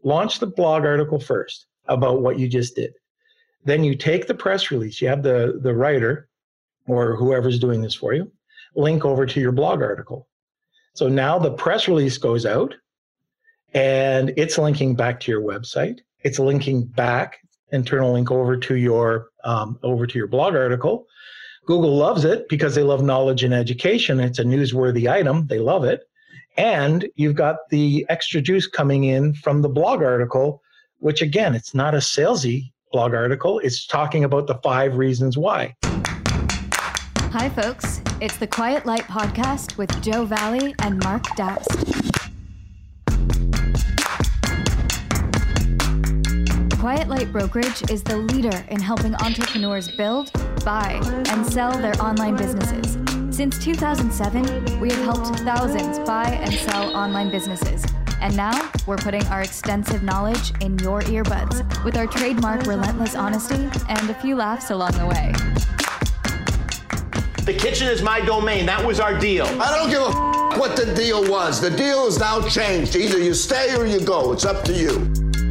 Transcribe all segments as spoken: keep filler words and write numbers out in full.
launch the blog article first about what you just did. Then you take the press release, you have the, the writer or whoever's doing this for you, link over to your blog article. So now the press release goes out and it's linking back to your website. It's linking back, internal link over to your um, over to your blog article. Google loves it because they love knowledge and education. It's a newsworthy item. They love it. And you've got the extra juice coming in from the blog article, which again, it's not a salesy blog article. It's talking about the five reasons why. Hi, folks. It's the Quiet Light Podcast with Joe Valley and Mark Dast. Quiet Light Brokerage is the leader in helping entrepreneurs build, buy, and sell their online businesses. Since two thousand seven, we have helped thousands buy and sell online businesses. And now we're putting our extensive knowledge in your earbuds with our trademark relentless honesty and a few laughs along the way. The kitchen is my domain. That was our deal. I don't give a f- what the deal was. The deal is now changed. Either you stay or you go. It's up to you.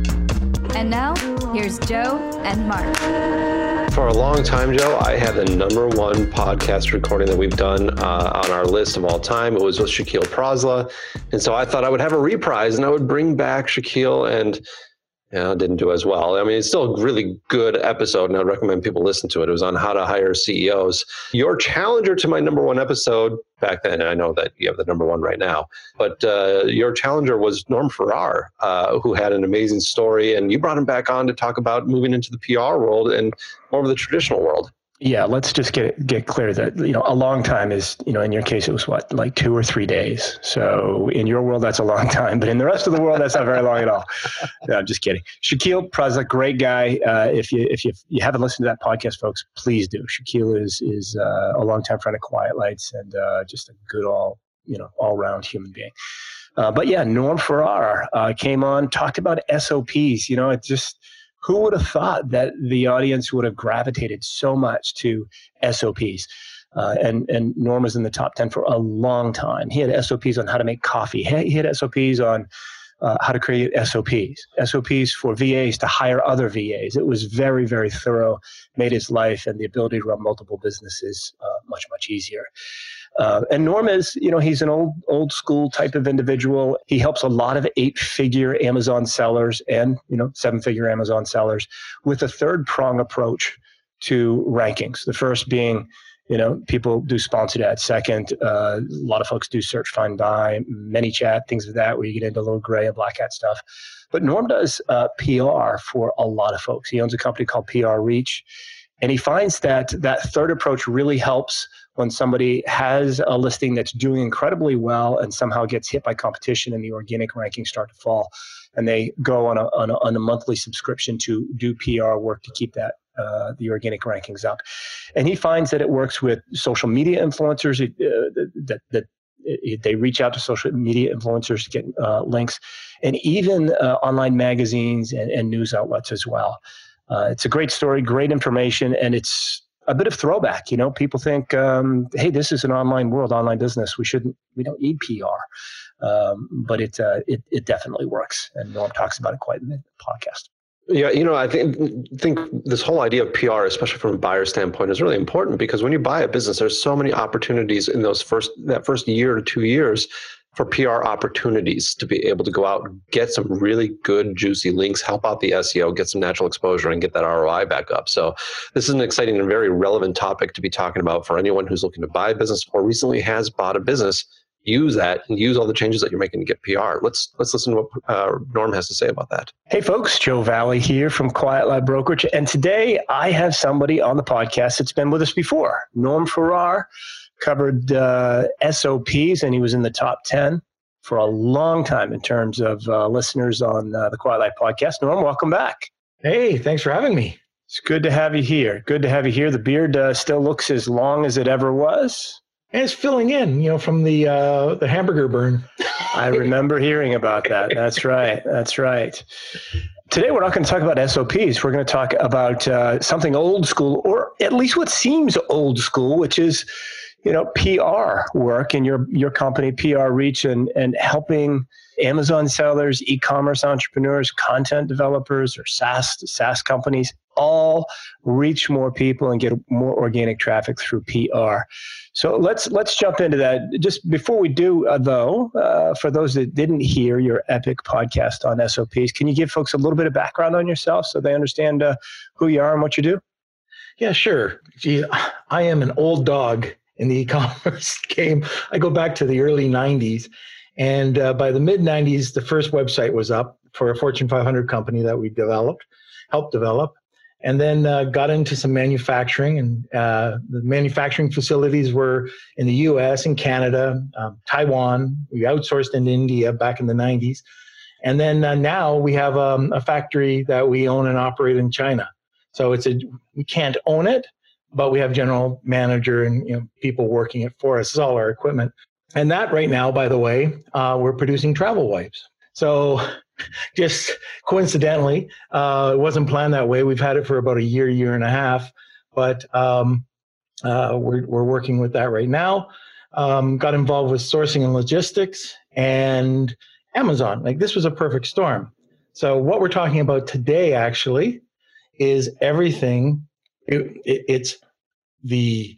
And now, here's Joe and Mark. For a long time, Joe, I had the number one podcast recording that we've done uh, on our list of all time. It was with Shaquille Prosla. And so I thought I would have a reprise and I would bring back Shaquille, and you know, didn't do as well. I mean, it's still a really good episode, and I'd recommend people listen to it. It was on how to hire C E Os. Your challenger to my number one episode back then, and I know that you have the number one right now, but uh, your challenger was Norm Farrar, uh, who had an amazing story, and you brought him back on to talk about moving into the P R world and more of the traditional world. Yeah, let's just get get clear that, you know, a long time is, you know, in your case, it was what, like two or three days. So in your world, that's a long time, but in the rest of the world, that's not very long at all. No, I'm just kidding. Shaquille Prosla, great guy. Uh, if you if you you haven't listened to that podcast, folks, please do. Shaquille is is uh, a longtime friend of Quiet Lights and uh, just a good all you know all round human being. Uh, but yeah, Norm Farrar uh, came on, talked about S O Ps. You know, it just. Who would have thought that the audience would have gravitated so much to S O Ps? Uh, and, and Norm was in the top ten for a long time. He had S O Ps on how to make coffee. He had S O Ps on uh, how to create S O Ps. S O Ps for V As to hire other V As. It was very, very thorough, made his life and the ability to run multiple businesses uh, much, much easier. Uh, and Norm is, you know, he's an old, old school type of individual. He helps a lot of eight-figure Amazon sellers and, you know, seven-figure Amazon sellers with a third prong approach to rankings. The first being, you know, people do sponsored ads. Second, uh, a lot of folks do search, find, buy, ManyChat, things of that, where you get into a little gray and black hat stuff. But Norm does uh, P R for a lot of folks. He owns a company called P R Reach. And he finds that that third approach really helps when somebody has a listing that's doing incredibly well and somehow gets hit by competition and the organic rankings start to fall. And they go on a, on a, on a monthly subscription to do P R work to keep that uh, the organic rankings up. And he finds that it works with social media influencers, uh, that, that it, they reach out to social media influencers to get uh, links, and even uh, online magazines and, and news outlets as well. Uh, it's a great story, great information, and it's a bit of throwback. You know, people think, um, hey, this is an online world, online business. We shouldn't, we don't need P R. Um, but it, uh, it it definitely works. And Norm talks about it quite in the podcast. Yeah, you know, I think think this whole idea of P R, especially from a buyer standpoint, is really important because when you buy a business, there's so many opportunities in those first that first year to two years for P R opportunities to be able to go out and get some really good, juicy links, help out the S E O, get some natural exposure, and get that R O I back up. So this is an exciting and very relevant topic to be talking about for anyone who's looking to buy a business or recently has bought a business. Use that and use all the changes that you're making to get P R. Let's let's listen to what uh, Norm has to say about that. Hey folks, Joe Valley here from Quiet Light Brokerage. And today I have somebody on the podcast that's been with us before. Norm Farrar covered uh, S O Ps, and he was in the top ten for a long time in terms of uh, listeners on uh, the Quiet Light podcast. Norm, welcome back. Hey, thanks for having me. It's good to have you here. Good to have you here. The beard uh, still looks as long as it ever was. And it's filling in, you know, from the uh, the hamburger burn. I remember hearing about that. That's right. That's right. Today, we're not going to talk about S O Ps. We're going to talk about uh, something old school, or at least what seems old school, which is, you know, P R work in your your company, P R reach, and and helping Amazon sellers, e-commerce entrepreneurs, content developers, or SaaS SaaS companies all reach more people and get more organic traffic through P R. So let's let's jump into that. Just before we do, uh, though, uh, for those that didn't hear your epic podcast on S O Ps, can you give folks a little bit of background on yourself so they understand uh, who you are and what you do? Yeah, sure. Gee, I am an old dog in the e-commerce game. I go back to the early nineties. And uh, by the mid nineties, the first website was up for a Fortune five hundred company that we developed, helped develop. And then uh, got into some manufacturing, and uh, the manufacturing facilities were in the U S and Canada, um, Taiwan. We outsourced into India back in the nineties. And then uh, now we have um, a factory that we own and operate in China. So it's a we can't own it, but we have general manager and you know people working it for us. It's all our equipment. And that right now, by the way, uh, we're producing travel wipes. So just coincidentally, uh, it wasn't planned that way. We've had it for about a year, year and a half, but um, uh, we're, we're working with that right now. Um, got involved with sourcing and logistics and Amazon. Like this was a perfect storm. So what we're talking about today actually is everything. It, it, it's the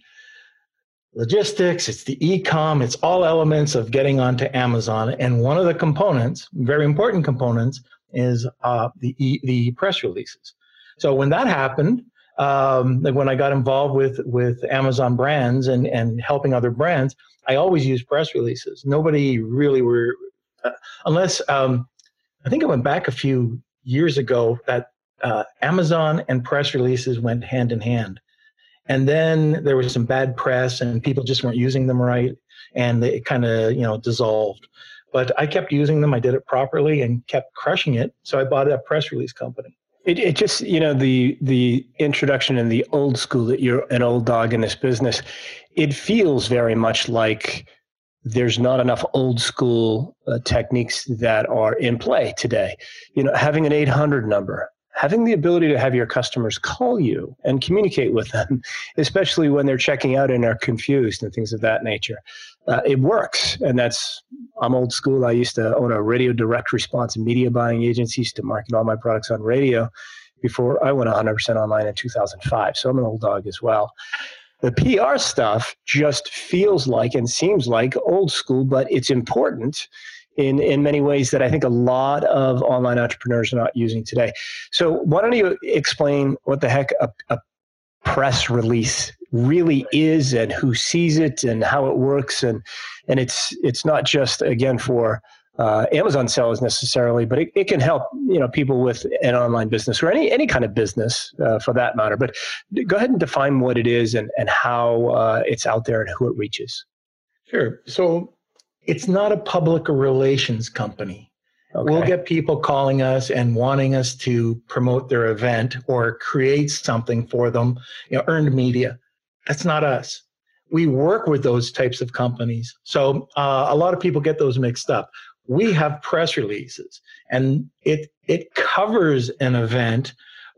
logistics, it's the e-com, it's all elements of getting onto Amazon. And one of the components, very important components, is uh, the e- the press releases. So when that happened, um, like when I got involved with with Amazon brands and, and helping other brands, I always used press releases. Nobody really were, uh, unless, um, I think I went back a few years ago that uh, Amazon and press releases went hand in hand. And then there was some bad press and people just weren't using them right. And they kind of, you know, dissolved. But I kept using them. I did it properly and kept crushing it. So I bought a press release company. It, it just, you know, the the introduction in the old school that you're an old dog in this business, it feels very much like there's not enough old school uh, techniques that are in play today. You know, having an eight hundred number, having the ability to have your customers call you and communicate with them, especially when they're checking out and are confused and things of that nature. Uh, it works. And that's, I'm old school. I used to own a radio direct response media buying agency, used to market all my products on radio before I went one hundred percent online in two thousand five. So I'm an old dog as well. The P R stuff just feels like and seems like old school, but it's important in, in many ways that I think a lot of online entrepreneurs are not using today. So why don't you explain what the heck a, a press release really is and who sees it and how it works. And, and it's, it's not just, again, for uh, Amazon sellers necessarily, but it, it can help, you know, people with an online business or any, any kind of business uh, for that matter. But go ahead and define what it is and, and how uh, it's out there and who it reaches. Sure. So it's not a public relations company. Okay. We'll get people calling us and wanting us to promote their event or create something for them, you know, earned media. That's not us. We work with those types of companies. So uh, a lot of people get those mixed up. We have press releases, and it it covers an event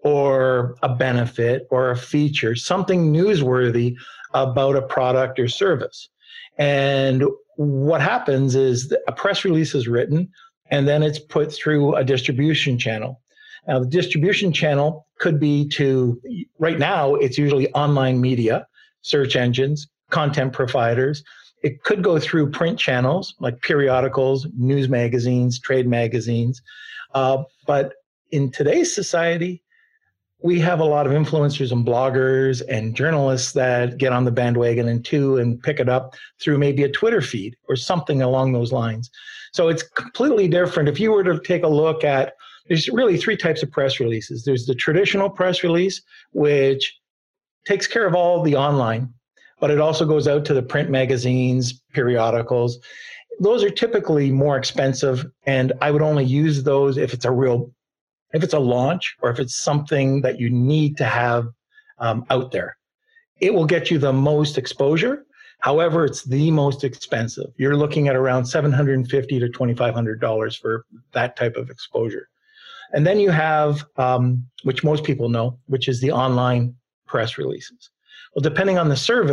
or a benefit or a feature, something newsworthy about a product or service. And what happens is that a press release is written, and then it's put through a distribution channel. Now, the distribution channel could be to, right now, it's usually online media, search engines, content providers. It could go through print channels like periodicals, news magazines, trade magazines. Uh, but in today's society, we have a lot of influencers and bloggers and journalists that get on the bandwagon and too and pick it up through maybe a Twitter feed or something along those lines. So it's completely different. If you were to take a look at, there's really three types of press releases. There's the traditional press release, which takes care of all the online, but it also goes out to the print magazines, periodicals. Those are typically more expensive, and I would only use those if it's a real If it's a launch or if it's something that you need to have um, out there. It will get you the most exposure. However, it's the most expensive. You're looking at around seven hundred fifty dollars to twenty-five hundred dollars for that type of exposure. And then you have, um, which most people know, which is the online press releases. Well, depending on the service,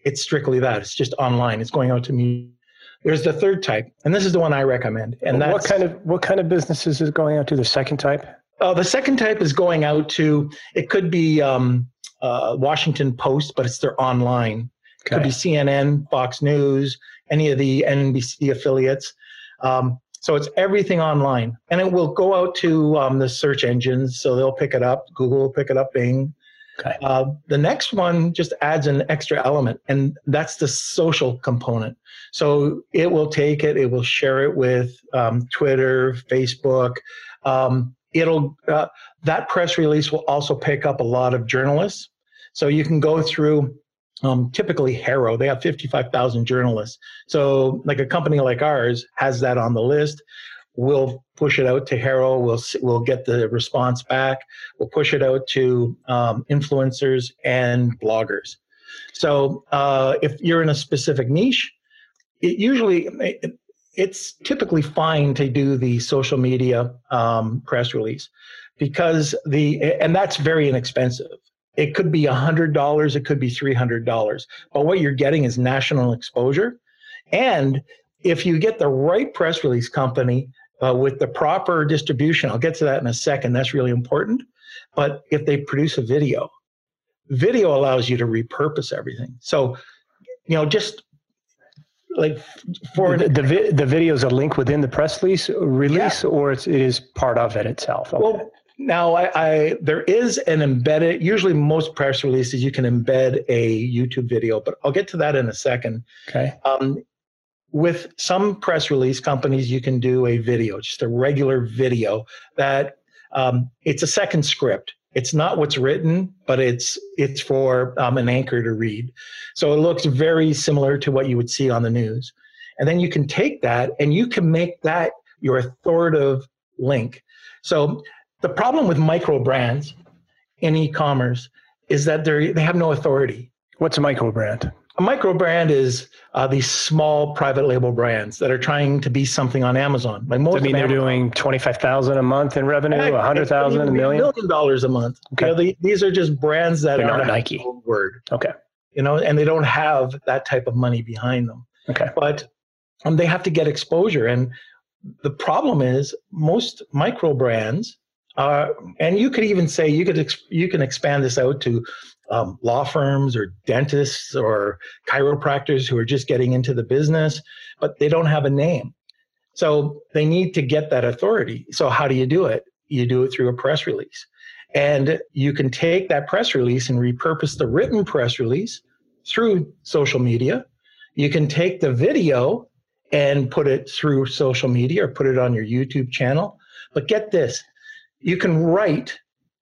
it's strictly that. It's just online. It's going out to me. There's the third type, and this is the one I recommend. And that's, what kind of what kind of businesses is going out to the second type? Uh, the second type is going out to, it could be um, uh, Washington Post, but it's their online. It Okay. could be C N N, Fox News, any of the N B C affiliates. Um, so it's everything online. And it will go out to um, the search engines, so they'll pick it up. Google will pick it up, Bing. Okay. Uh, the next one just adds an extra element, and that's the social component. So it will take it, it will share it with um, Twitter, Facebook. Um, it'll uh, that press release will also pick up a lot of journalists. So you can go through. Um, typically, Harrow, they have fifty-five thousand journalists. So, like a company like ours has that on the list. We'll push it out to Harrow. We'll we'll get the response back. We'll push it out to um, influencers and bloggers. So, uh, if you're in a specific niche, it usually it, it's typically fine to do the social media um, press release because the and that's very inexpensive. It could be one hundred dollars, it could be three hundred dollars. But what you're getting is national exposure. And if you get the right press release company uh, with the proper distribution, I'll get to that in a second, that's really important. But if they produce a video, video allows you to repurpose everything. So, you know, just like for the the, vi- the video is a link within the press release, release Yeah. or it's, it is part of it itself? Okay. Well, now I, I there is an embedded, usually most press releases, you can embed a YouTube video, but I'll get to that in a second. Okay. Um, with some press release companies, you can do a video, just a regular video that um, it's a second script. It's not what's written, but it's it's for um, an anchor to read. So it looks very similar to what you would see on the news. And then you can take that and you can make that your authoritative link. So the problem with micro brands in e-commerce is that they they have no authority. What's a micro brand? A micro brand is uh, these small private label brands that are trying to be something on Amazon. Like most I mean, of they're Amazon, doing twenty-five thousand a month in revenue, Heck, one hundred thousand, it a could even be million? a million dollars a month. Okay. You know, the, these are just brands that They're are not Nike. word. Okay. You know, and they don't have that type of money behind them. Okay. But um, they have to get exposure. And the problem is most micro brands, uh, and you could even say you could ex- you can expand this out to um, law firms or dentists or chiropractors who are just getting into the business, but they don't have a name. So they need to get that authority. So how do you do it? You do it through a press release. And you can take that press release and repurpose the written press release through social media. You can take the video and put it through social media or put it on your YouTube channel. But get this, you can write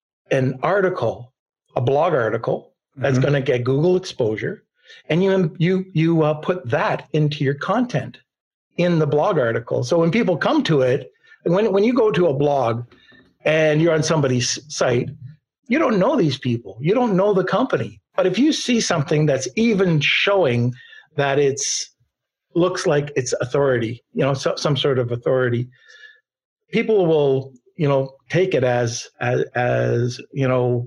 an article, a blog article that's Mhm. going to get Google exposure, and you you you uh, put that into your content in the blog article. So when people come to it, when when you go to a blog and you're on somebody's site, you don't know these people, you don't know the company. But if you see something that's even showing that it's looks like it's authority, you know, so, some sort of authority, people will, you know, take it as as, as you know,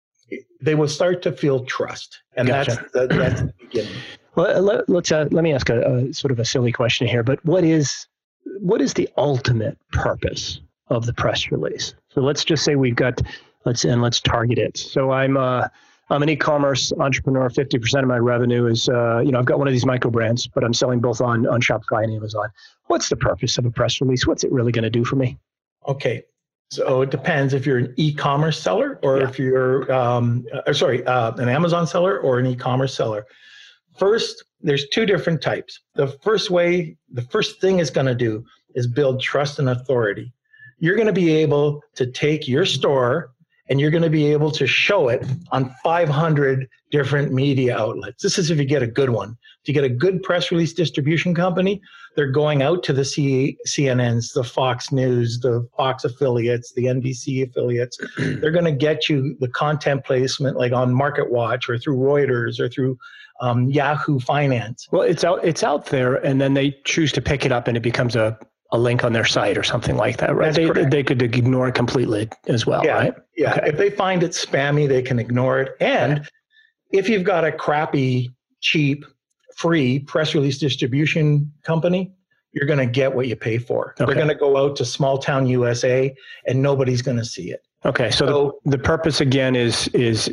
they will start to feel trust, and Gotcha. that's the, that's the beginning. Well, let, let's uh, let me ask a, a sort of a silly question here, but what is what is the ultimate purpose of the press release? So let's just say we've got let's and let's target it. So I'm uh, I'm an e-commerce entrepreneur. fifty percent of my revenue is uh, you know I've got one of these micro brands, but I'm selling both on on Shopify and Amazon. What's the purpose of a press release? What's it really going to do for me? Okay. So it depends if you're an e-commerce seller or Yeah. if you're, um, uh, sorry, uh, an Amazon seller or an e-commerce seller. First, there's two different types. The first way, the first thing it's going to do is build trust and authority. You're going to be able to take your store and you're going to be able to show it on five hundred different media outlets. This is if you get a good one. If you get a good press release distribution company, they're going out to the C- CNNs, the Fox News, the Fox affiliates, the N B C affiliates. They're going to get you the content placement like on MarketWatch or through Reuters or through um, Yahoo Finance. Well, it's out it's out there, and then they choose to pick it up, and it becomes a, a link on their site or something like that, right? That's They, correct. they could ignore it completely as well, Yeah, right? yeah. Okay. If they find it spammy, they can ignore it. And if you've got a crappy cheap, free press release distribution company, you're going to get what you pay for. Okay. They're going to go out to small town U S A and nobody's going to see it. Okay. So, so the, the purpose again is, is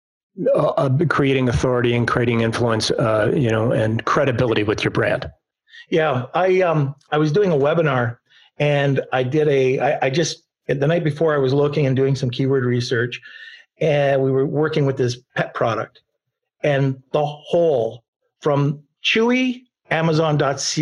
uh, creating authority and creating influence, uh, you know, and credibility with your brand. Yeah. I, um, I was doing a webinar and I did a, I, I just, the night before I was looking and doing some keyword research, and we were working with this pet product, and the whole from Chewy, Amazon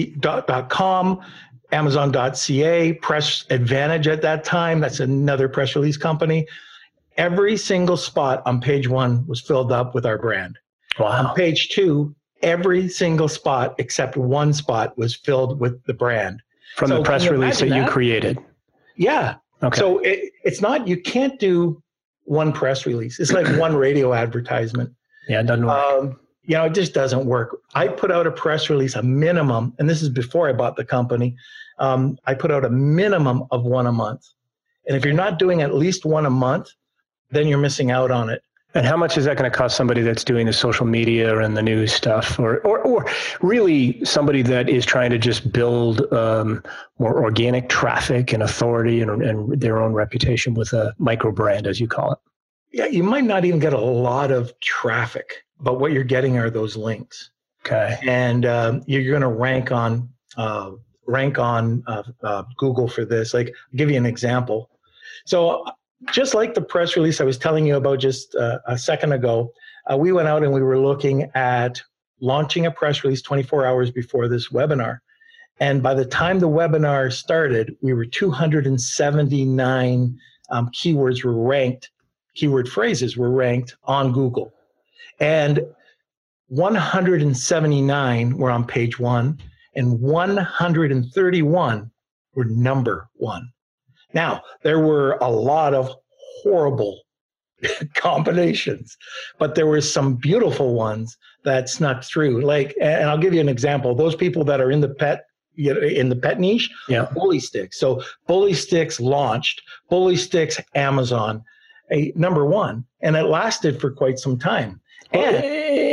dot com, Amazon dot C A, Press Advantage at that time, that's another press release company. Every single spot on page one was filled up with our brand. Wow. On page two, every single spot except one spot was filled with the brand. From so the press release that, that you created. Yeah. Okay. So it, it's not, you can't do one press release. It's like one radio advertisement. Yeah, it doesn't work. Um, you know, it just doesn't work. I put out a press release, a minimum, and this is before I bought the company. Um, I put out a minimum of one a month. And if you're not doing at least one a month, then you're missing out on it. And how much is that going to cost somebody that's doing the social media and the news stuff, or or, or really somebody that is trying to just build um, more organic traffic and authority and, and their own reputation with a micro brand, as you call it? Yeah, you might not even get a lot of traffic, but what you're getting are those links. Okay. And um, you're going to rank on uh, rank on uh, uh, Google for this. Like, I'll give you an example. So just like the press release I was telling you about just uh, a second ago, uh, we went out and we were looking at launching a press release twenty-four hours before this webinar. And by the time the webinar started, we were two hundred seventy-nine um, keywords were ranked, keyword phrases were ranked on Google. And one hundred seventy-nine were on page one, and one hundred thirty-one were number one. Now, there were a lot of horrible combinations, but there were some beautiful ones that snuck through. Like, and I'll give you an example. Those people that are in the pet, you know, in the pet niche, yeah. Bully Sticks. So Bully Sticks launched, Bully Sticks Amazon, a number one, and it lasted for quite some time. And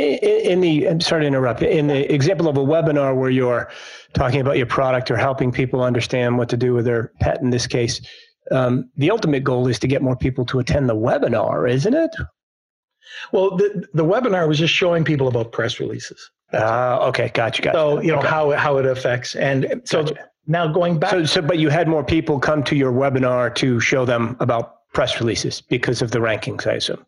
in the, I'm sorry to interrupt, in the example of a webinar where you're talking about your product or helping people understand what to do with their pet in this case, um, the ultimate goal is to get more people to attend the webinar, isn't it? Well, the, the webinar was just showing people about press releases. Ah, uh, okay, gotcha, gotcha. So, you know, okay. how, how it affects. And so gotcha. Now going back. So, so, but you had more people come to your webinar to show them about press releases because of the rankings, I assume.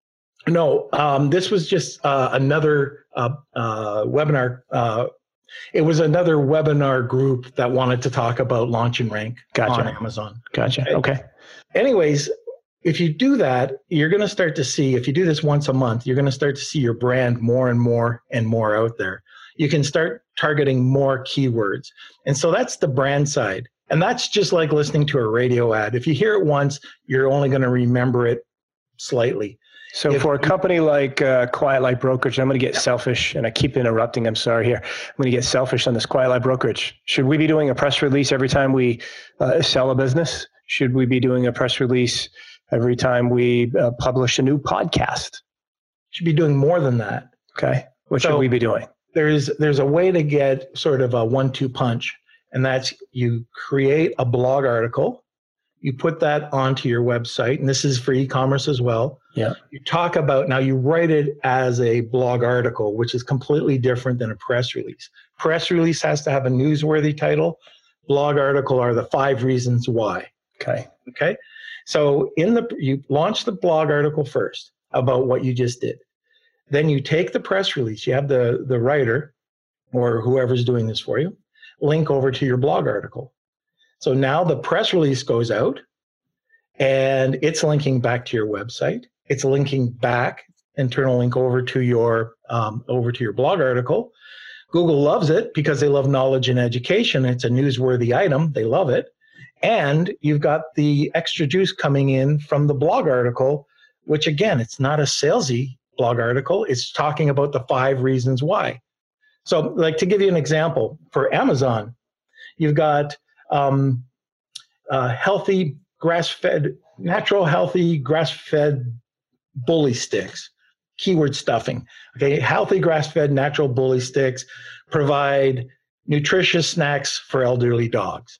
No, um, this was just uh, another uh, uh, webinar. Uh, it was another webinar group that wanted to talk about Launch and Rank gotcha. on Amazon. Gotcha. Okay. okay. Anyways, if you do that, you're going to start to see, if you do this once a month, you're going to start to see your brand more and more and more out there. You can start targeting more keywords. And so that's the brand side. And that's just like listening to a radio ad. If you hear it once, you're only going to remember it slightly. So if, for a company like uh, Quiet Light Brokerage, I'm going to get selfish, and I keep interrupting. I'm sorry here. I'm going to get selfish on this Quiet Light Brokerage. Should we be doing a press release every time we uh, sell a business? Should we be doing a press release every time we uh, publish a new podcast? Should be doing more than that. Okay. What so should we be doing? There's there's a way to get sort of a one two punch, and that's you create a blog article. You put that onto your website, and this is for e-commerce as well. Yeah. You talk about, now you write it as a blog article, which is completely different than a press release. Press release has to have a newsworthy title. Blog article are the five reasons why. Okay. Okay. So in the, you launch the blog article first about what you just did. Then you take the press release. You have the, the writer or whoever's doing this for you, link over to your blog article. So now the press release goes out and it's linking back to your website. It's linking back, internal link over to your um, over to your blog article. Google loves it because they love knowledge and education. It's a newsworthy item. They love it. And you've got the extra juice coming in from the blog article, which again, it's not a salesy blog article. It's talking about the five reasons why. So like to give you an example, for Amazon, you've got um, uh, healthy grass-fed, natural, healthy, grass-fed Bully Sticks. keyword stuffing. Okay, healthy grass-fed natural bully sticks provide nutritious snacks for elderly dogs.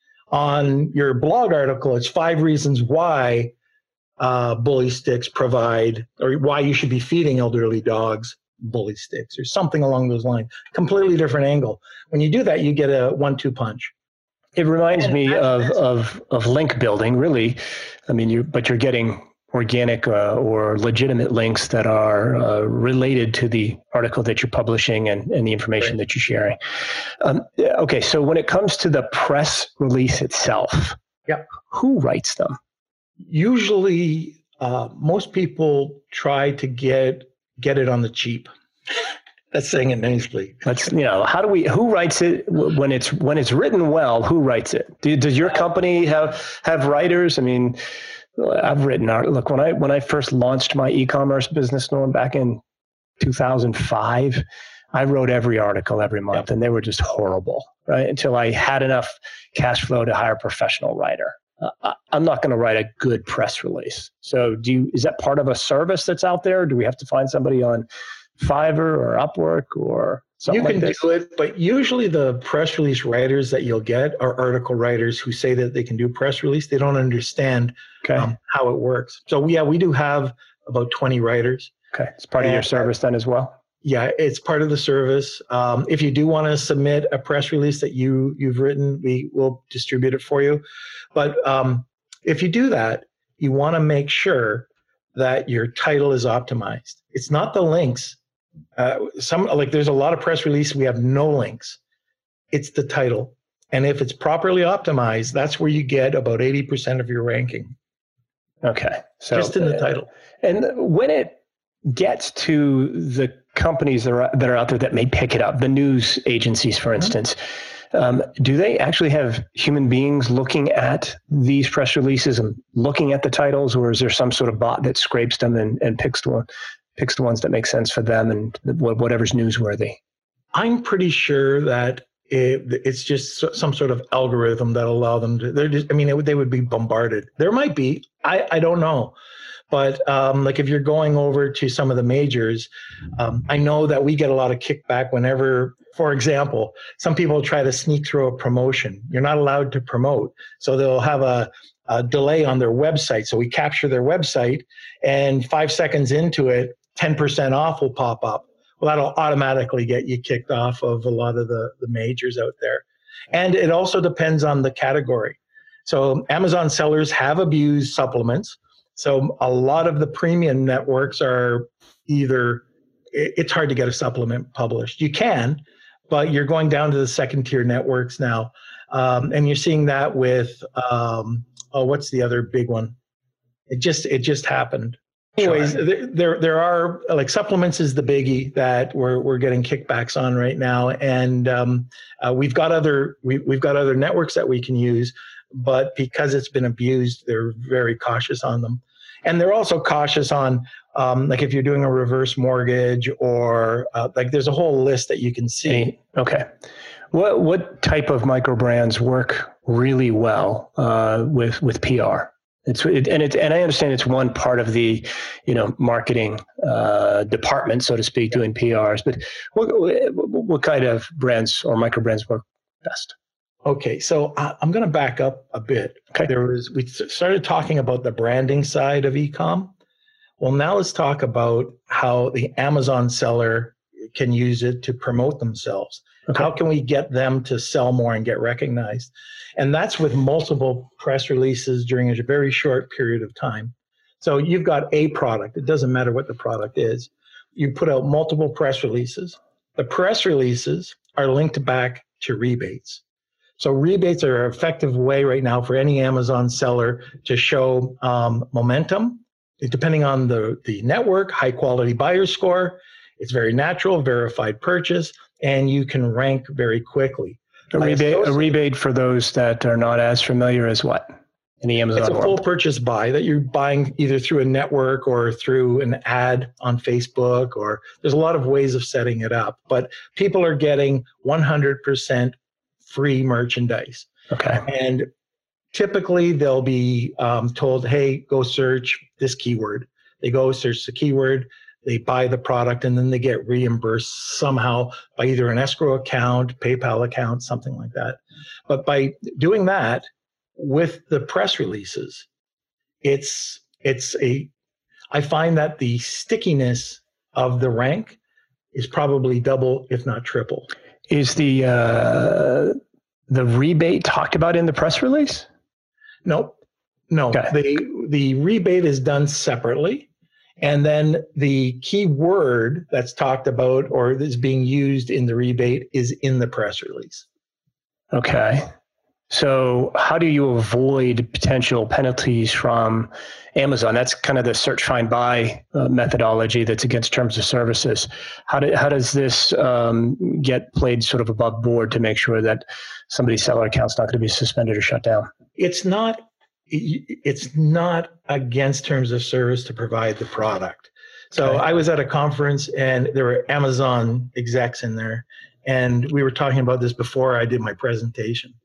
On your blog article, it's five reasons why uh, bully sticks provide, or why you should be feeding elderly dogs bully sticks, or something along those lines. Completely different angle. When you do that, you get a one-two punch. It reminds me of, of of link building, really. I mean, you but you're getting organic uh, or legitimate links that are uh, related to the article that you're publishing and, and the information right. that you're sharing. Um, okay, so when it comes to the press release itself, yep. who writes them? Usually, uh, most people try to get get it on the cheap. That's saying it nicely. That's, you know, how do we, who writes it when it's, when it's written well, who writes it? Do, does your company have, have writers? I mean, I've written art. Look, when I, when I first launched my e-commerce business, Norm, back in two thousand five, I wrote every article every month and they were just horrible, right? Until I had enough cash flow to hire a professional writer. Uh, I'm not going to write a good press release. So do you, is that part of a service that's out there? Do we have to find somebody on Fiverr or Upwork or something like that? You can like do it, but usually the press release writers that you'll get are article writers who say that they can do press release. They don't understand okay. um, how it works. So yeah, we do have about twenty writers. Okay, it's part and, of your service then as well? Yeah, it's part of the service. Um, if you do want to submit a press release that you, you've written, we will distribute it for you. But um, if you do that, you want to make sure that your title is optimized. It's not the links. Uh, some like there's a lot of press release we have no links. It's the title, and if it's properly optimized, that's where you get about eighty percent of your ranking. Okay, so just in the title. And when it gets to the companies that are that are out there that may pick it up, the news agencies, for instance, mm-hmm. um, do they actually have human beings looking at these press releases and looking at the titles, or is there some sort of bot that scrapes them and, and picks the one? picks the ones that make sense for them and whatever's newsworthy? I'm pretty sure that it, it's just some sort of algorithm that allow them to, they're just, I mean, it, they would be bombarded. There might be, I, I don't know. But um, like if you're going over to some of the majors, um, I know that we get a lot of kickback whenever, for example, some people try to sneak through a promotion. You're not allowed to promote. So they'll have a, a delay on their website. So we capture their website and five seconds into it, ten percent off will pop up. Well, that'll automatically get you kicked off of a lot of the, the majors out there. And it also depends on the category. So Amazon sellers have abused supplements. So a lot of the premium networks are either, it's hard to get a supplement published. You can, but you're going down to the second tier networks now. Um, and you're seeing that with, um, oh, what's the other big one? It just, it just happened. Anyways, sure. there, there there are, like, supplements is the biggie that we're we're getting kickbacks on right now, and um, uh, we've got other we we've got other networks that we can use, but because it's been abused, they're very cautious on them, and they're also cautious on um, like if you're doing a reverse mortgage or uh, like there's a whole list that you can see. Okay, what what type of micro brands work really well uh, with with P R? It's it, and it and I understand it's one part of the, you know, marketing uh, department, so to speak, doing P Rs. But what what kind of brands or micro brands work best? Okay, so I'm going to back up a bit. Okay. There was we started talking about the branding side of e-com. Well, now let's talk about how the Amazon seller can use it to promote themselves. Okay. How can we get them to sell more and get recognized? And that's with multiple press releases during a very short period of time. So you've got a product. It doesn't matter what the product is. You put out multiple press releases. The press releases are linked back to rebates. So rebates are an effective way right now for any Amazon seller to show um, momentum. Depending on the, the network, high quality buyer score. It's very natural, verified purchase, and you can rank very quickly. A rebate, a rebate for those that are not as familiar as what in the Amazon It's a world? Full purchase buy that you're buying either through a network or through an ad on Facebook, or there's a lot of ways of setting it up. But people are getting one hundred percent free merchandise. Okay. And typically they'll be um, told, hey, go search this keyword. They go search the keyword. they buy the product and then they get reimbursed somehow by either an escrow account, PayPal account, something like that. But by doing that with the press releases, it's it's a I find that the stickiness of the rank is probably double, if not triple. Is the uh, the rebate talked about in the press release? Nope. No, Okay. the the rebate is done separately, and then the key word that's talked about or is being used in the rebate is in the press release. Okay. So how do you avoid potential penalties from Amazon? That's kind of the search, find, buy uh, methodology that's against terms of services. How, do, how does this um, get played sort of above board to make sure that somebody's seller account's not going to be suspended or shut down? It's not it's not against terms of service to provide the product. So Okay. I was at a conference and there were Amazon execs in there, and we were talking about this before I did my presentation.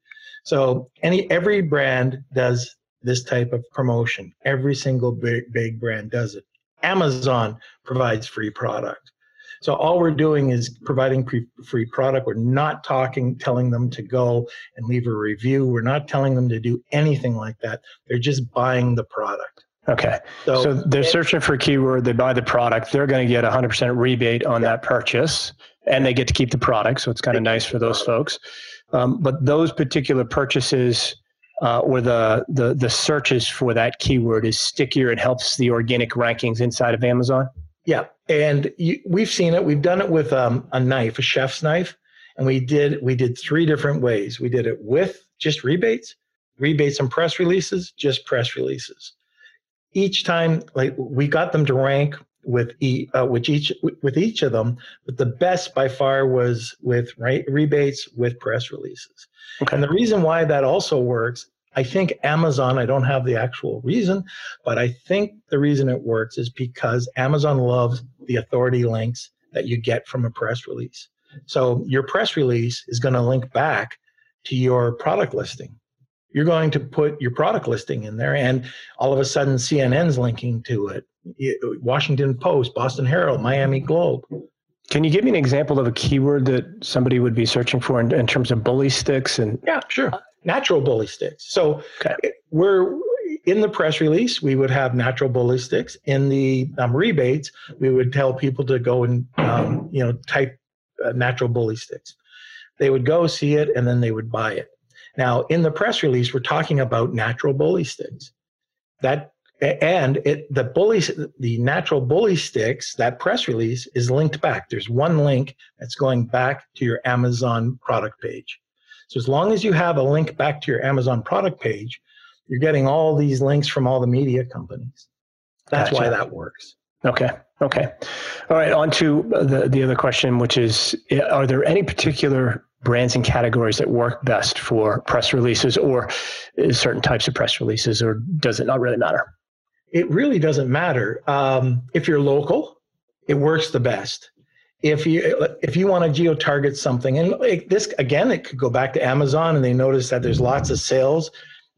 So any every brand does this type of promotion. Every single big big brand does it. Amazon provides free product. So all we're doing is providing pre- free product. We're not talking, telling them to go and leave a review. We're not telling them to do anything like that. They're just buying the product. Okay. So, So they're searching for a keyword, they buy the product, they're going to get a one hundred percent rebate on that purchase, and they get to keep the product. So it's kind of nice for those folks. Um, but those particular purchases uh, or the, the, the searches for that keyword is stickier and helps the organic rankings inside of Amazon? yeah, and you, we've seen it. We've done it with um, a knife, a chef's knife, and we did we did three different ways. We did it with just rebates, rebates and press releases, just press releases. Each time, like we got them to rank with e, uh, which each with each of them, but the best by far was with right, rebates with press releases. Okay. And the reason why that also works, I think Amazon, I don't have the actual reason, but I think the reason it works is because Amazon loves the authority links that you get from a press release. So your press release is going to link back to your product listing. You're going to put your product listing in there, and all of a sudden C N N's linking to it. Washington Post, Boston Herald, Miami Globe. Can you give me an example of a keyword that somebody would be searching for in, in terms of bully sticks? And Yeah, sure. Natural bully sticks. So Okay. we're in the press release, we would have natural bully sticks. In the um, rebates, we would tell people to go and um, you know type uh, natural bully sticks. They would go see it and then they would buy it. Now, in the press release, we're talking about natural bully sticks. That and it the bully the natural bully sticks, that press release is linked back. There's one link that's going back to your Amazon product page. So as long as you have a link back to your Amazon product page, you're getting all these links from all the media companies. That's Gotcha. why that works. Okay. Okay. All right. On to the, the other question, which is, are there any particular brands and categories that work best for press releases or certain types of press releases, or does it not really matter? It really doesn't matter. Um, if you're local, it works the best. If you if you want to geo-target something, and like this again, it could go back to Amazon, and they notice that there's lots of sales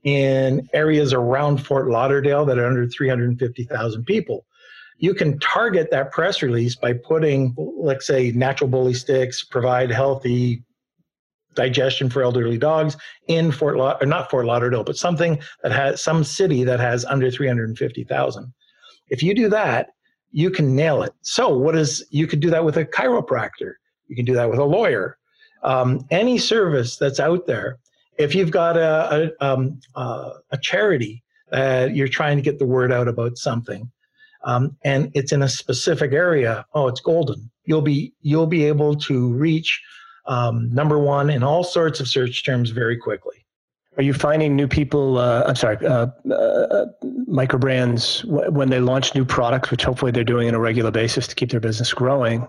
in areas around Fort Lauderdale that are under three hundred fifty thousand people. You can target that press release by putting, let's say, natural bully sticks provide healthy digestion for elderly dogs in Fort La- or not Fort Lauderdale, but something that has some city that has under three hundred fifty thousand. If you do that, you can nail it. So what is, you could do that with a chiropractor. You can do that with a lawyer. Um, any service that's out there. If you've got a, a, um, uh, a charity that you're trying to get the word out about something, um, and it's in a specific area, oh, it's golden. You'll be, you'll be able to reach um, number one in all sorts of search terms very quickly. Are you finding new people, uh, I'm sorry, uh, uh, micro brands, w- when they launch new products, which hopefully they're doing on a regular basis to keep their business growing,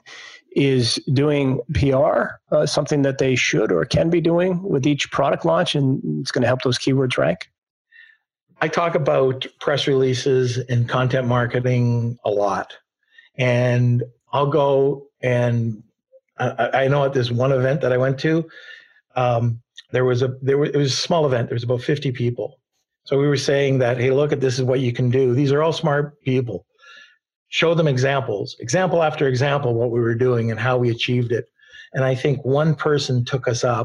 is doing P R uh, something that they should or can be doing with each product launch, and it's going to help those keywords rank? I talk about press releases and content marketing a lot. And I'll go and I, I know at this one event that I went to, um, there was a there was, it was a small event. There was about fifty people. So we were saying that, hey, look at this is what you can do. These are all smart people. show them examples, example after example, what we were doing and how we achieved it. And I think one person took us up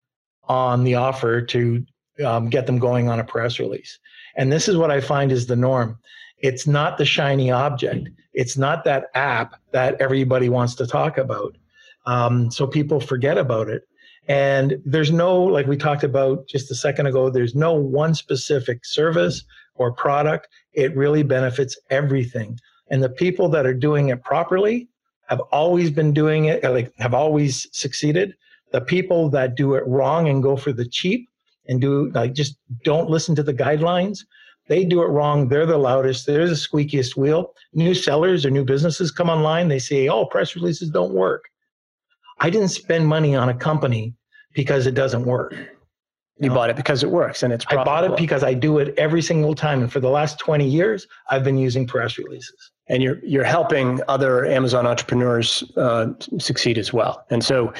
on the offer to um, get them going on a press release. And this is what I find is the norm. It's not the shiny object. It's not that app that everybody wants to talk about. Um, so people forget about it. And there's no, like we talked about just a second ago, there's no one specific service or product. It really benefits everything. And the people that are doing it properly have always been doing it, like have always succeeded. The people that do it wrong and go for the cheap and do like just don't listen to the guidelines, they do it wrong. They're the loudest. They're the squeakiest wheel. New sellers or new businesses come online. They say, oh, press releases don't work. I didn't spend money on a company because it doesn't work. You know? Bought it because it works and it's profitable. I bought it because I do it every single time. And for the last twenty years, I've been using press releases. And you're you're helping other Amazon entrepreneurs uh, succeed as well. And so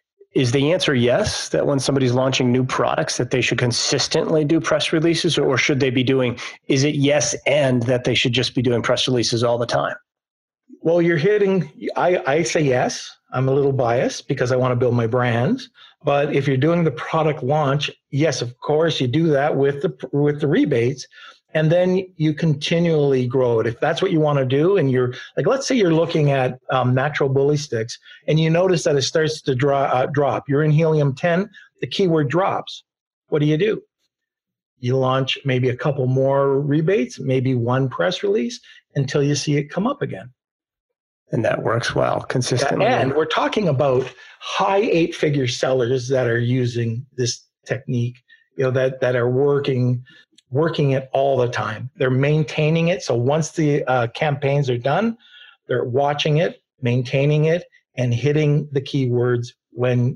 is the answer yes, that when somebody's launching new products that they should consistently do press releases, or should they be doing, is it yes and that they should just be doing press releases all the time? Well, you're hitting, I, I say yes. I'm a little biased because I want to build my brands. But if you're doing the product launch, yes, of course, you do that with the with the rebates, and then you continually grow it. If that's what you want to do, and you're like, let's say you're looking at um, natural bully sticks, and you notice that it starts to draw, uh, drop. You're in helium ten, the keyword drops. What do you do? You launch maybe a couple more rebates, maybe one press release until you see it come up again. And that works well, consistently. And we're talking about high eight-figure sellers that are using this technique, you know, that that are working working it all the time. They're maintaining it. So once the uh, campaigns are done, they're watching it, maintaining it, and hitting the keywords when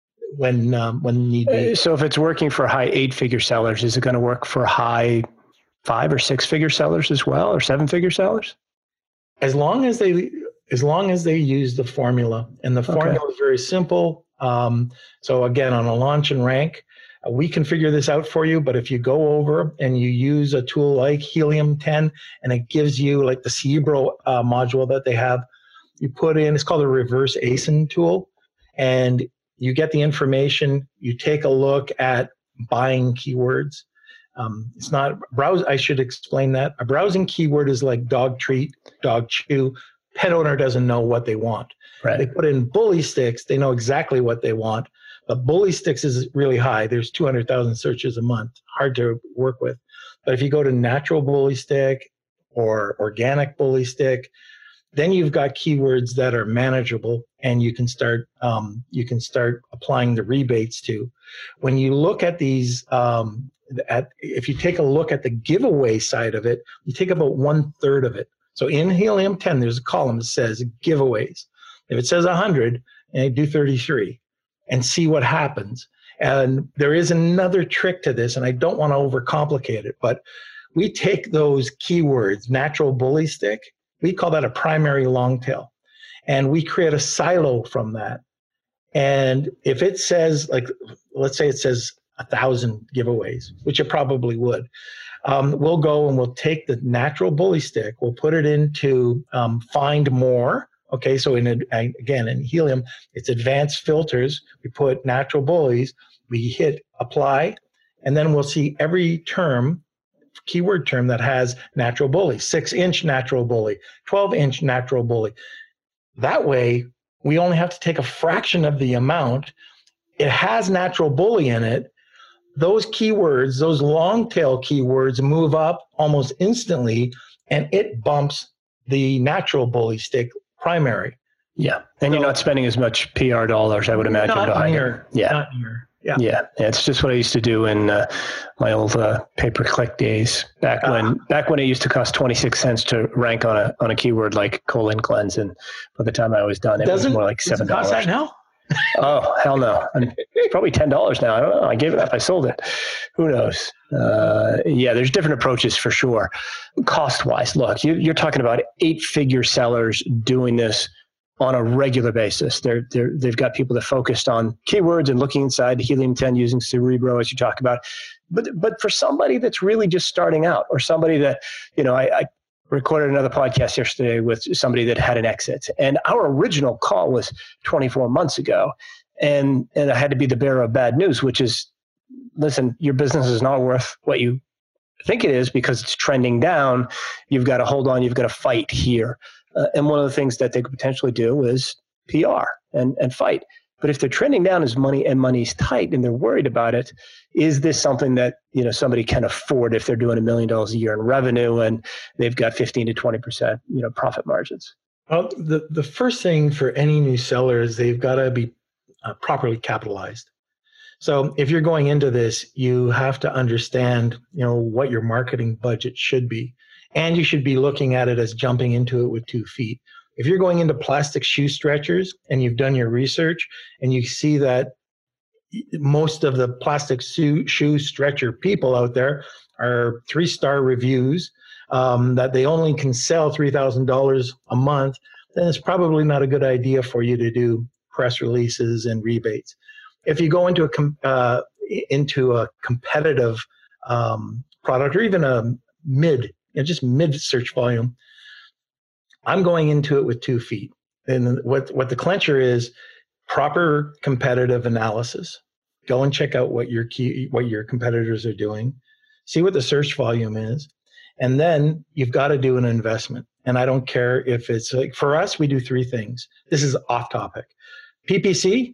when um, when need be. So if it's working for high eight-figure sellers, is it going to work for high five or six-figure sellers as well, or seven-figure sellers? As long as they as long as they use the formula, and the formula okay. is very simple. Um, so again, on a launch and rank, uh, we can figure this out for you. But if you go over and you use a tool like helium ten, and it gives you like the Cerebro uh, module that they have, you put in, it's called a reverse A S I N tool, and you get the information. You take a look at buying keywords. Um, it's not browse. I should explain that. A browsing keyword is like dog treat, dog chew. Pet owner doesn't know what they want. Right. They put in bully sticks. They know exactly what they want. But bully sticks is really high. There's two hundred thousand searches a month. Hard to work with. But if you go to natural bully stick or organic bully stick, then you've got keywords that are manageable, and you can start um, you can start applying the rebates to. When you look at these, um, at if you take a look at the giveaway side of it, you take about one third of it. So in helium ten, there's a column that says giveaways. If it says one hundred, and I do thirty-three, and see what happens. And there is another trick to this, and I don't want to overcomplicate it, but we take those keywords, natural bully stick, we call that a primary long tail, and we create a silo from that. And if it says, like, let's say it says a thousand giveaways, which it probably would, um, we'll go and we'll take the natural bully stick, we'll put it into um, find more. Okay, so in again in helium, it's advanced filters. We put natural bullies, we hit apply, and then we'll see every term, keyword term that has natural bully, six inch natural bully, twelve inch natural bully. That way, we only have to take a fraction of the amount. It has natural bully in it. Those keywords, those long tail keywords, move up almost instantly, and it bumps the natural bully stick primary. Yeah, and so, you're not spending as much P R dollars, I would imagine. Not near. It. Yeah. Not near. Yeah. yeah, yeah, it's just what I used to do in uh, my old uh, pay-per-click days. Back uh, when, back when it used to cost twenty-six cents to rank on a on a keyword like colon cleanse, and by the time I was done, it was more like seven dollars. Does it cost that now? Oh hell no! And it's probably ten dollars now. I don't know. I gave it up. I sold it. Who knows? Uh, yeah, there's different approaches for sure. Cost-wise, look, you, you're talking about eight-figure sellers doing this on a regular basis. They're, they're, they've got people that focused on keywords and looking inside helium ten using Cerebro, as you talk about. But but for somebody that's really just starting out, or somebody that, you know, I, I recorded another podcast yesterday with somebody that had an exit. And our original call was twenty-four months ago. And, and I had to be the bearer of bad news, which is, listen, your business is not worth what you think it is because it's trending down. You've got to hold on. You've got to fight here. Uh, and one of the things that they could potentially do is P R and, and fight. But if they're trending down as money and money's tight and they're worried about it, is this something that, you know, somebody can afford if they're doing a million dollars a year in revenue and they've got fifteen to twenty percent, you know, profit margins? Well, the, the first thing for any new seller is they've got to be uh, properly capitalized. So if you're going into this, you have to understand, you know, what your marketing budget should be. And you should be looking at it as jumping into it with two feet. If you're going into plastic shoe stretchers and you've done your research and you see that most of the plastic shoe, shoe stretcher people out there are three-star reviews, um, that they only can sell three thousand dollars a month, then it's probably not a good idea for you to do press releases and rebates. If you go into a com- uh, into a competitive um, product or even a mid, you know, just mid search volume, I'm going into it with two feet. And what what the clincher is, proper competitive analysis. Go and check out what your key what your competitors are doing. See what the search volume is, and then you've got to do an investment. And I don't care if it's like, for us, we do three things. This is off topic: P P C,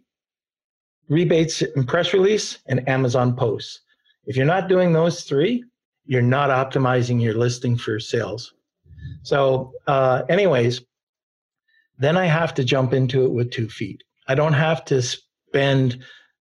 rebates and press release, and Amazon posts. If you're not doing those three, you're not optimizing your listing for sales. So uh, anyways, then I have to jump into it with two feet. I don't have to spend,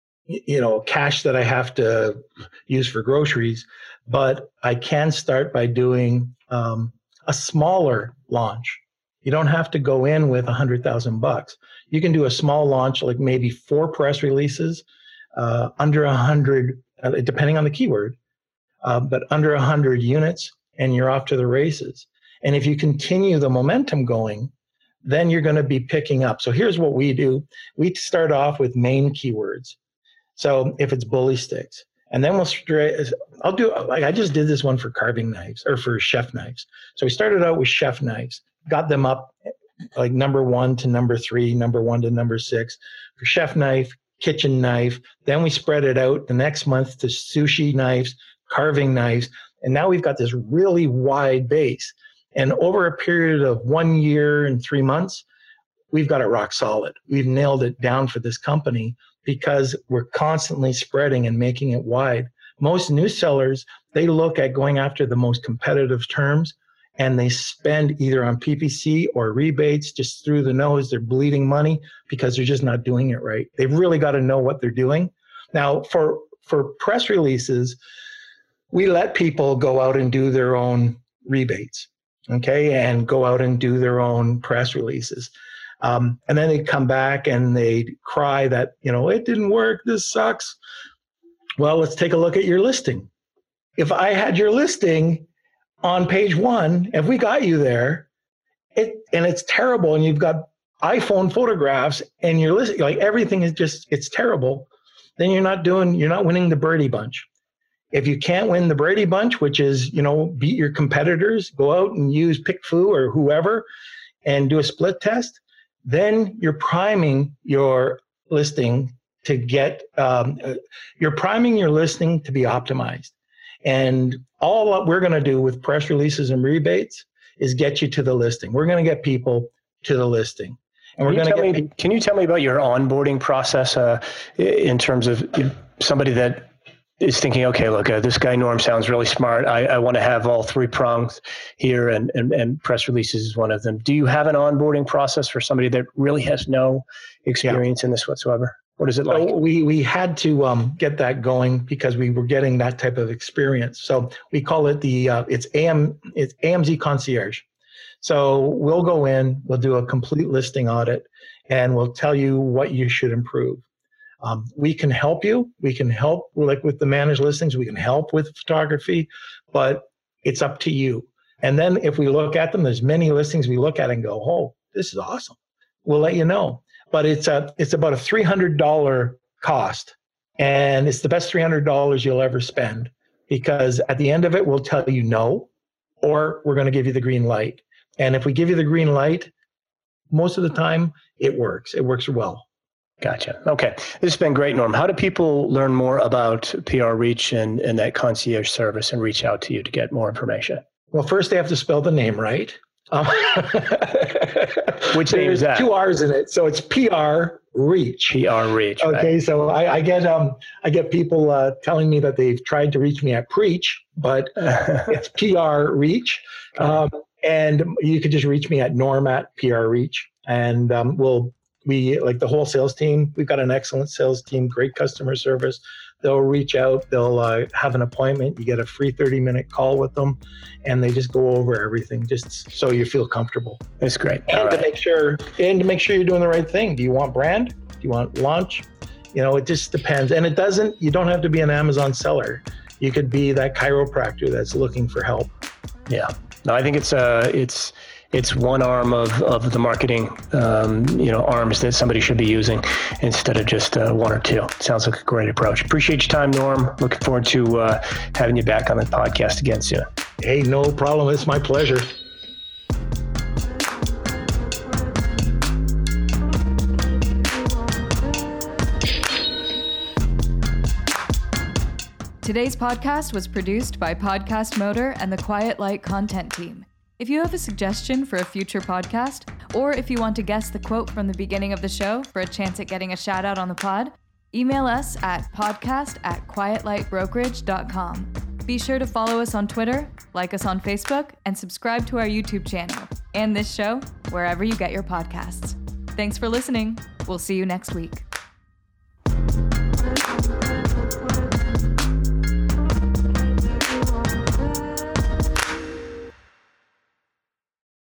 you know, cash that I have to use for groceries, but I can start by doing um, a smaller launch. You don't have to go in with a hundred thousand bucks. You can do a small launch, like maybe four press releases, uh, under a hundred, uh, depending on the keyword, uh, but under a hundred units, and you're off to the races. And if you continue the momentum going, then you're going to be picking up. So here's what we do. We start off with main keywords. So if it's bully sticks, and then we'll straight, I'll do, like I just did this one for carving knives or for chef knives. So we started out with chef knives, got them up like number one to number three, number one to number six for chef knife, kitchen knife. Then we spread it out the next month to sushi knives, carving knives. And now we've got this really wide base. And over a period of one year and three months, we've got it rock solid. We've nailed it down for this company because we're constantly spreading and making it wide. Most new sellers, they look at going after the most competitive terms, and they spend either on P P C or rebates just through the nose. They're bleeding money because they're just not doing it right. They've really got to know what they're doing. Now, for, for press releases, we let people go out and do their own rebates. Okay, and go out and do their own press releases. Um, and then they come back and they cry that, you know, it didn't work, this sucks. Well, let's take a look at your listing. If I had your listing on page one, if we got you there, it and it's terrible, and you've got iPhone photographs and your listing, like everything is just, it's terrible, then you're not doing, you're not winning the Brady Bunch. If you can't win the Brady Bunch, which is, you know, beat your competitors, go out and use PickFu or whoever and do a split test, then you're priming your listing to get, um, you're priming your listing to be optimized. And all what we're going to do with press releases and rebates is get you to the listing. We're going to get people to the listing. And we're going to get me, Can you tell me about your onboarding process uh, in terms of somebody that is thinking, okay, look, uh, this guy Norm sounds really smart. I, I want to have all three prongs here, and, and, and press releases is one of them. Do you have an onboarding process for somebody that really has no experience yeah. in this whatsoever? What is it like? So we, we had to um, get that going because we were getting that type of experience. So we call it the, uh, it's A M, it's A M Z Concierge. So we'll go in, we'll do a complete listing audit, and we'll tell you what you should improve. Um, we can help you. We can help, like with the managed listings, we can help with photography, but it's up to you. And then if we look at them, there's many listings we look at and go, oh, this is awesome. We'll let you know. But it's a, it's about a three hundred dollars cost, and it's the best three hundred dollars you'll ever spend, because at the end of it, we'll tell you no, or we're going to give you the green light. And if we give you the green light, most of the time it works. It works well. Gotcha. Okay. This has been great, Norm. How do people learn more about P R Reach and, and that concierge service and reach out to you to get more information? Well, first they have to spell the name right. Um, Which name is that? Two R's in it. So it's P R Reach. P R Reach. Okay. Right. So I, I get um I get people uh, telling me that they've tried to reach me at Preach, but it's P R Reach. Um, and you could just reach me at Norm at P R Reach. And um, we'll We like the whole sales team. We've got an excellent sales team, great customer service. They'll reach out. They'll uh, have an appointment. You get a free thirty minute call with them, and they just go over everything just so you feel comfortable. That's great. And All to right. make sure, and to make sure you're doing the right thing. Do you want brand? Do you want launch? You know, it just depends. And it doesn't. You don't have to be an Amazon seller. You could be that chiropractor that's looking for help. Yeah. No, I think it's uh it's. It's one arm of, of the marketing, um, you know, arms that somebody should be using instead of just uh, one or two. Sounds like a great approach. Appreciate your time, Norm. Looking forward to uh, having you back on the podcast again soon. Hey, no problem. It's my pleasure. Today's podcast was produced by Podcast Motor and the Quiet Light content team. If you have a suggestion for a future podcast, or if you want to guess the quote from the beginning of the show for a chance at getting a shout out on the pod, email us at podcast at quietlightbrokerage dot com. Be sure to follow us on Twitter, like us on Facebook, and subscribe to our YouTube channel and this show wherever you get your podcasts. Thanks for listening. We'll see you next week.